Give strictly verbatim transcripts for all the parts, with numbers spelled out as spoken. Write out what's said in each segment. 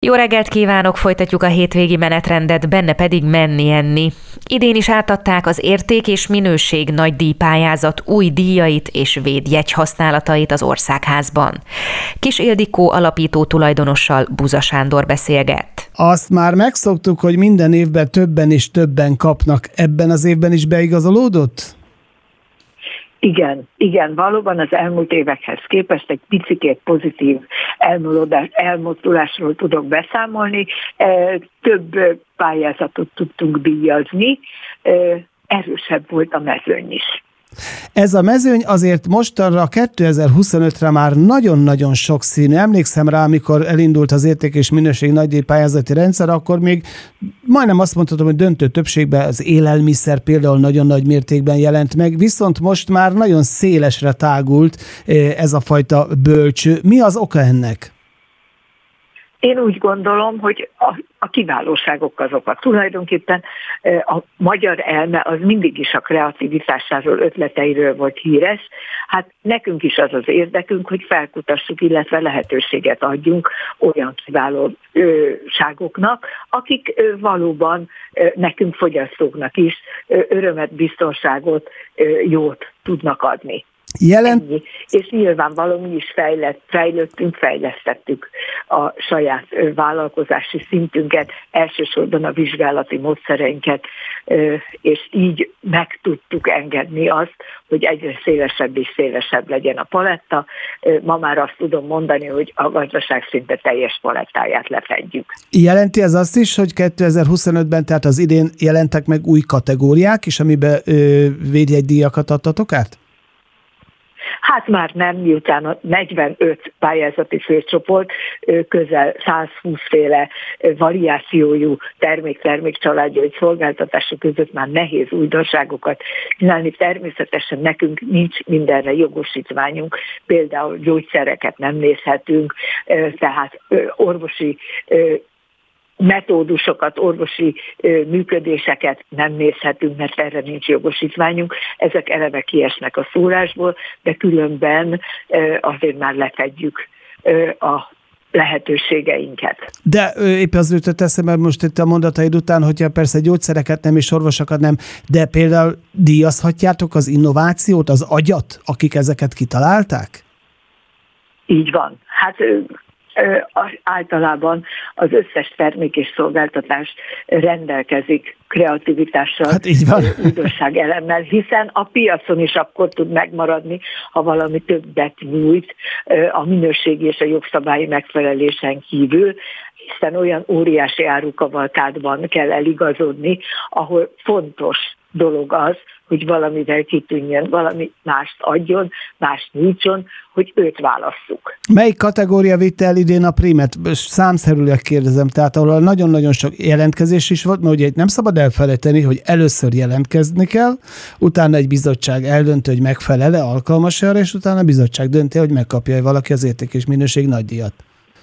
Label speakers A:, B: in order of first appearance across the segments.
A: Jó reggelt kívánok, folytatjuk a hétvégi menetrendet, benne pedig menni-enni. Idén is átadták az érték és minőség nagy díjpályázat új díjait és védjegy használatait az Országházban. Kis Ildikó alapító tulajdonossal Buza Sándor beszélgett.
B: Azt már megszoktuk, hogy minden évben többen és többen kapnak. Ebben az évben is beigazolódott?
C: Igen, igen, valóban az elmúlt évekhez képest egy picikét pozitív elmozdulásról tudok beszámolni. Több pályázatot tudtunk díjazni, erősebb volt a mezőny is.
B: Ez a mezőny azért mostanra kétezer-huszonötre már nagyon-nagyon sokszínű. Emlékszem rá, amikor elindult az érték és minőség nagydíjpályázati rendszer, akkor még majdnem azt mondhatom, hogy döntő többségben az élelmiszer például nagyon nagy mértékben jelent meg, viszont most már nagyon szélesre tágult ez a fajta bölcső. Mi az oka ennek?
C: Én úgy gondolom, hogy a, a kiválóságok azok a tulajdonképpen a magyar elme az mindig is a kreativitásáról, ötleteiről volt híres. Hát nekünk is az az érdekünk, hogy felkutassuk, illetve lehetőséget adjunk olyan kiválóságoknak, akik valóban nekünk fogyasztóknak is örömet, biztonságot, jót tudnak adni. Jelent... Ennyi. És nyilvánvalóan mi is fejlett, fejlődtünk, fejlesztettük a saját vállalkozási szintünket, elsősorban a vizsgálati módszereinket, és így meg tudtuk engedni azt, hogy egyre szélesebb és szélesebb legyen a paletta. Ma már azt tudom mondani, hogy a gazdaság szinte teljes palettáját lefedjük.
B: Jelenti ez azt is, hogy kétezer-huszonötben, tehát az idén jelentek meg új kategóriák is, amiben védjegydíjakat adtatok át?
C: Hát már nem, miután a negyvenöt pályázati főcsoport közel százhúsz féle variációjú termék-termék családja vagy szolgáltatások között már nehéz újdonságokat csinálni. Természetesen nekünk nincs mindenre jogosítványunk, például gyógyszereket nem nézhetünk, tehát orvosi metódusokat, orvosi működéseket nem nézhetünk, mert erre nincs jogosítványunk. Ezek eleve kiesnek a szórásból, de különben azért már lefedjük a lehetőségeinket.
B: De épp az jutott eszembe most itt a mondataid után, hogyha persze gyógyszereket nem és orvosokat nem, de például díjazhatjátok az innovációt, az agyat, akik ezeket kitalálták?
C: Így van. Hát általában az összes termék és szolgáltatás rendelkezik kreativitással, hát újdonság elemmel, hiszen a piacon is akkor tud megmaradni, ha valami többet nyújt a minőségi és a jogszabályi megfelelésen kívül, hiszen olyan óriási árukavalkádban kell eligazodni, ahol fontos dolog az, hogy valamivel kitűnjön, valami mást adjon, mást nyújtson, hogy őt válasszuk.
B: Melyik kategória vitte el idén a prímet? Számszerűleg kérdezem, tehát ahol nagyon-nagyon sok jelentkezés is volt, mert ugye itt nem szabad elfelejteni, hogy először jelentkezni kell, utána egy bizottság eldönti, hogy megfelel-e, alkalmas arra, és utána a bizottság dönti, hogy megkapja valaki az érték és minőség nagydíjat.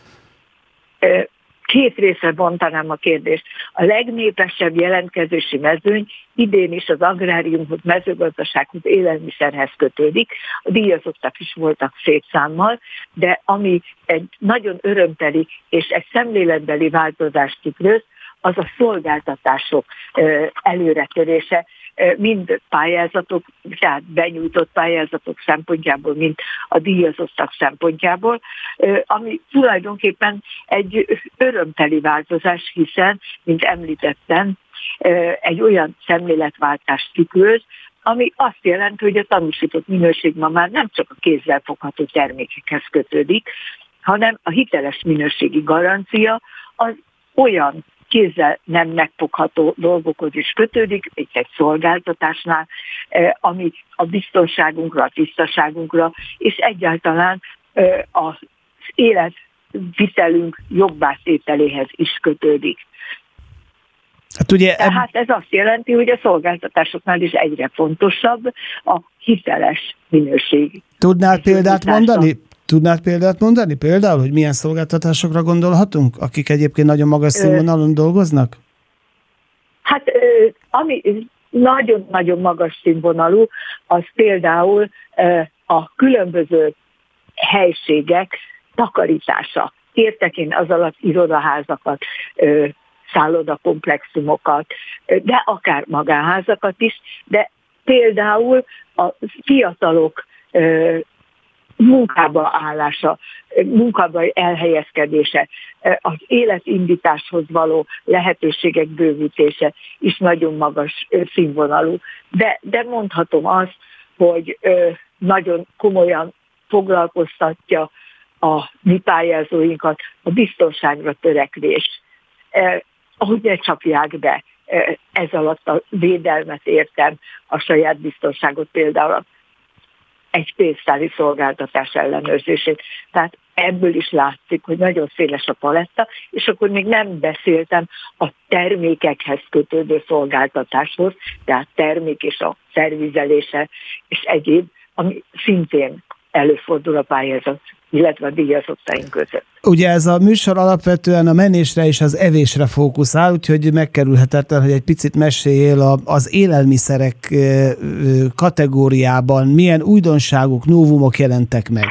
C: Két részre bontanám a kérdést. A legnépesebb jelentkezési mezőny idén is az agráriumhoz, mezőgazdasághoz, élelmiszerhez kötődik. A díjazottak is voltak szép számmal, de ami egy nagyon örömteli és egy szemléletbeli változást tükröz, az a szolgáltatások előretörése, mind pályázatok, tehát benyújtott pályázatok szempontjából, mint a díjazottak szempontjából, ami tulajdonképpen egy örömteli változás, hiszen, mint említettem, egy olyan szemléletváltást tükröz, ami azt jelenti, hogy a tanúsított minőség ma már nem csak a kézzel fogható termékekhez kötődik, hanem a hiteles minőségi garancia az olyan kézzel nem megfogható dolgokhoz is kötődik, mint egy szolgáltatásnál, ami a biztonságunkra, a tisztaságunkra, és egyáltalán az életvitelünk jobbátételéhez is kötődik.
B: Hát ugye eb...
C: Tehát ez azt jelenti, hogy a szolgáltatásoknál is egyre fontosabb a hiteles minőség.
B: Tudnál példát mondani? Tudnád példát mondani? Például, hogy milyen szolgáltatásokra gondolhatunk, akik egyébként nagyon magas színvonalon dolgoznak?
C: Hát ami nagyon-nagyon magas színvonalú, az például a különböző helységek takarítása. Értek én az alatt irodaházakat, szállodakomplexumokat, de akár magánházakat is, de például a fiatalok munkába állása, munkába elhelyezkedése, az életindításhoz való lehetőségek bővítése is nagyon magas színvonalú. De, de mondhatom azt, hogy nagyon komolyan foglalkoztatja a mi pályázóinkat a biztonságra törekvés. Ahogy ne csapják be, ez alatt a védelmet értem, a saját biztonságot például egy pénztári szolgáltatás ellenőrzését. Tehát ebből is látszik, hogy nagyon széles a paletta, és akkor még nem beszéltem a termékekhez kötődő szolgáltatáshoz, tehát termék és a szervizelése és egyéb, ami szintén előfordul a pályázat, illetve a díjazottaink között.
B: Ugye ez a műsor alapvetően a menésre és az evésre fókuszál, úgyhogy megkerülhetetlen, hogy egy picit meséljél az élelmiszerek kategóriában milyen újdonságok, novumok jelentek meg.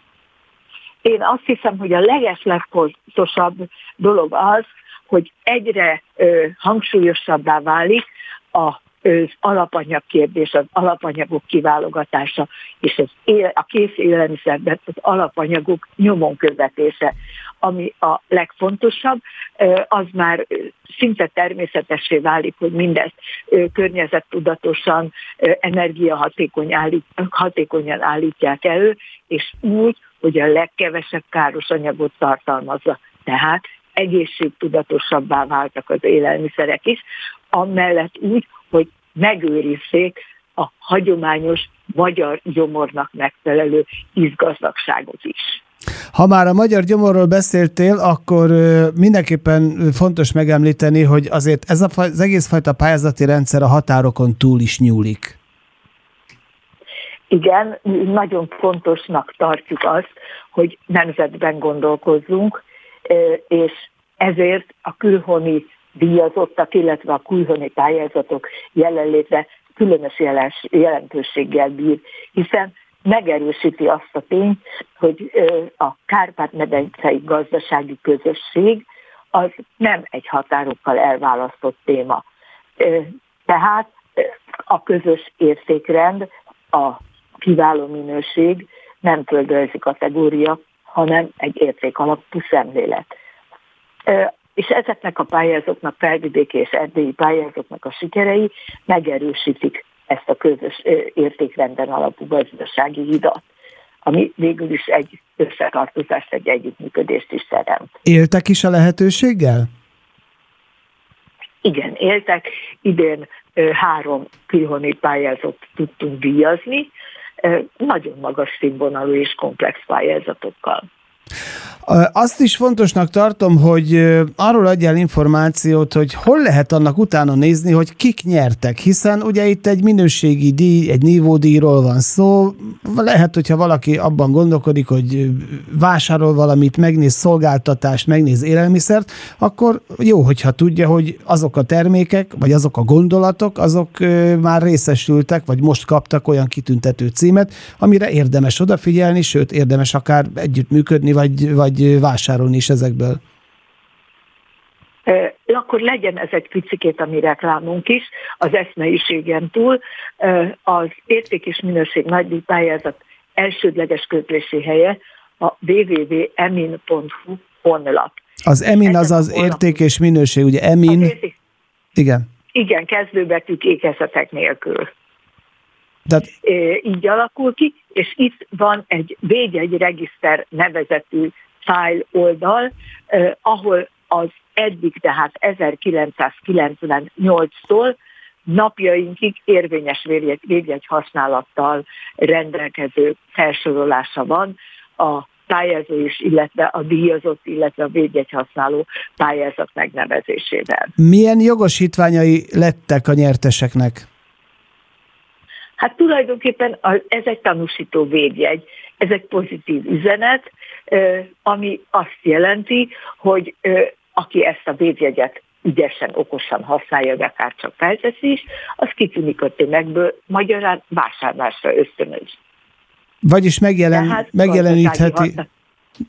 C: Én azt hiszem, hogy a legeslegfontosabb dolog az, hogy egyre ö, hangsúlyosabbá válik a az alapanyag kérdés, az alapanyagok kiválogatása, és az él, a kész élelmiszerben az alapanyagok nyomon követése, ami a legfontosabb, az már szinte természetessé válik, hogy mindezt környezettudatosan, energiahatékony állít, hatékonyan állítják elő, és úgy, hogy a legkevesebb káros anyagot tartalmazza. Tehát egészségtudatosabbá váltak az élelmiszerek is, amellett úgy, hogy megőrizzék a hagyományos magyar gyomornak megfelelő ízgazdagságot is.
B: Ha már a magyar gyomorról beszéltél, akkor mindenképpen fontos megemlíteni, hogy azért ez a, az egész fajta pályázati rendszer a határokon túl is nyúlik.
C: Igen, nagyon fontosnak tartjuk azt, hogy nemzetben gondolkozzunk, és ezért a külhoni díjazottak, illetve a külhoni pályázatok jelenléte különös jelentőséggel bír, hiszen megerősíti azt a tényt, hogy a Kárpát-medencei gazdasági közösség az nem egy határokkal elválasztott téma. Tehát a közös értékrend, a kiváló minőség nem földrajzi kategória, hanem egy értékalapú szemlélet. És ezeknek a pályázóknak, felvidéki és erdélyi pályázóknak a sikerei megerősítik ezt a közös értékrenden alapú gazdasági hidat, ami végül is egy összetartozást, egy együttműködést is teremt.
B: Éltek is a lehetőséggel?
C: Igen, éltek. Idén három külhoni pályázót tudtunk díjazni, nagyon magas színvonalú és komplex pályázatokkal.
B: Azt is fontosnak tartom, hogy arról adjál információt, hogy hol lehet annak utána nézni, hogy kik nyertek, hiszen ugye itt egy minőségi díj, egy nívódíjról van szó. Lehet, hogyha valaki abban gondolkodik, hogy vásárol valamit, megnéz szolgáltatást, megnéz élelmiszert, akkor jó, hogyha tudja, hogy azok a termékek, vagy azok a gondolatok, azok már részesültek, vagy most kaptak olyan kitüntető címet, amire érdemes odafigyelni, sőt, érdemes akár együttműködni, vagy, vagy vásárolni is ezekből.
C: E, akkor legyen ez egy picikét a mi reklámunk is, az eszmeiségen túl. E, az érték és minőség nagydíj pályázat elsődleges közlési helye a double-u double-u double-u pont emin pont hu honlap.
B: Az emin az az érték és minőség, ugye emin? Érték... Igen.
C: Igen, kezdőbetűk ékezetek nélkül.
B: Tehát...
C: Így alakul ki, és itt van egy védjegyregiszter nevezetű fájl oldal, eh, ahol az eddig, tehát ezerkilencszázkilencvennyolctól napjainkig érvényes védjegy használattal rendelkező felsorolása van a pályázó is, illetve a díjazott, illetve a védjegy használó pályázat megnevezésével.
B: Milyen jogosítványai lettek a nyerteseknek?
C: Hát tulajdonképpen ez egy tanúsító védjegy, ez egy pozitív üzenet, ami azt jelenti, hogy aki ezt a védjegyet ügyesen, okosan használja, de akár csak felteszi is, az kitűnik a tömegből, magyarán vásárlásra ösztönöz.
B: Vagyis megjelen, megjelenítheti,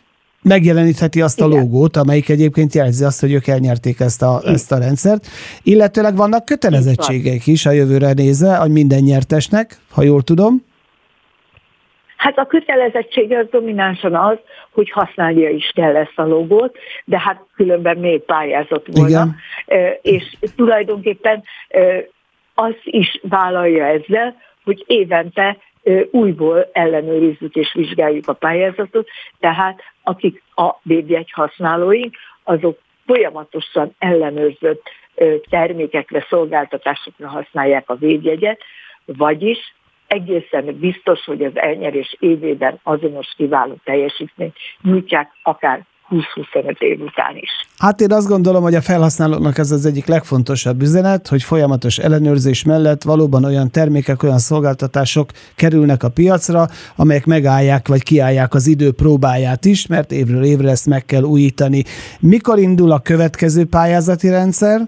B: megjelenítheti azt a logót, amelyik egyébként jelzi azt, hogy ők elnyerték ezt a, ezt a rendszert. Illetőleg vannak kötelezettségek is a jövőre nézve, hogy minden nyertesnek, ha jól tudom.
C: Hát a kötelezettsége az dominánsan az, hogy használja is kell ezt a logót, de hát különben még pályázott volna. Igen. És tulajdonképpen azt is vállalja ezzel, hogy évente újból ellenőrizzük és vizsgáljuk a pályázatot, tehát akik a védjegy használóink, azok folyamatosan ellenőrzött termékekre, szolgáltatásokra használják a védjegyet, vagyis egészen biztos, hogy az elnyerés évében azonos kiváló teljesítményt nyújtják akár húsz-huszonöt év után is.
B: Hát én azt gondolom, hogy a felhasználóknak ez az egyik legfontosabb üzenet, hogy folyamatos ellenőrzés mellett valóban olyan termékek, olyan szolgáltatások kerülnek a piacra, amelyek megállják vagy kiállják az idő próbáját is, mert évről évre ezt meg kell újítani. Mikor indul a következő pályázati rendszer?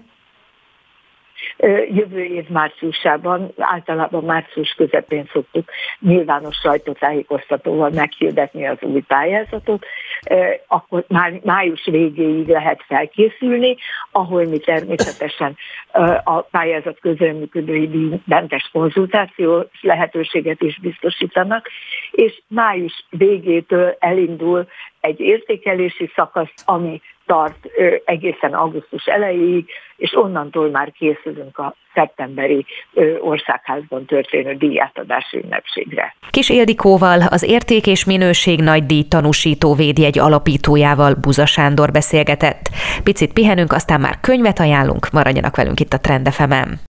C: Jövő év márciusában, általában március közepén szoktuk nyilvános sajtótájékoztatóval meghirdetni az új pályázatot, akkor már május végéig lehet felkészülni, ahol mi természetesen a pályázat közreműködői mentes konzultációs lehetőséget is biztosítanak, és május végétől elindul egy értékelési szakasz, ami tart egészen augusztus elejéig, és onnantól már készülünk a szeptemberi országházban történő díjátadási ünnepségre.
A: Kis Ildikóval, az Érték és Minőség Nagydíj tanúsító védjegy alapítójával Buza Sándor beszélgetett. Picit pihenünk, aztán már könyvet ajánlunk, maradjanak velünk itt a Trend ef emen.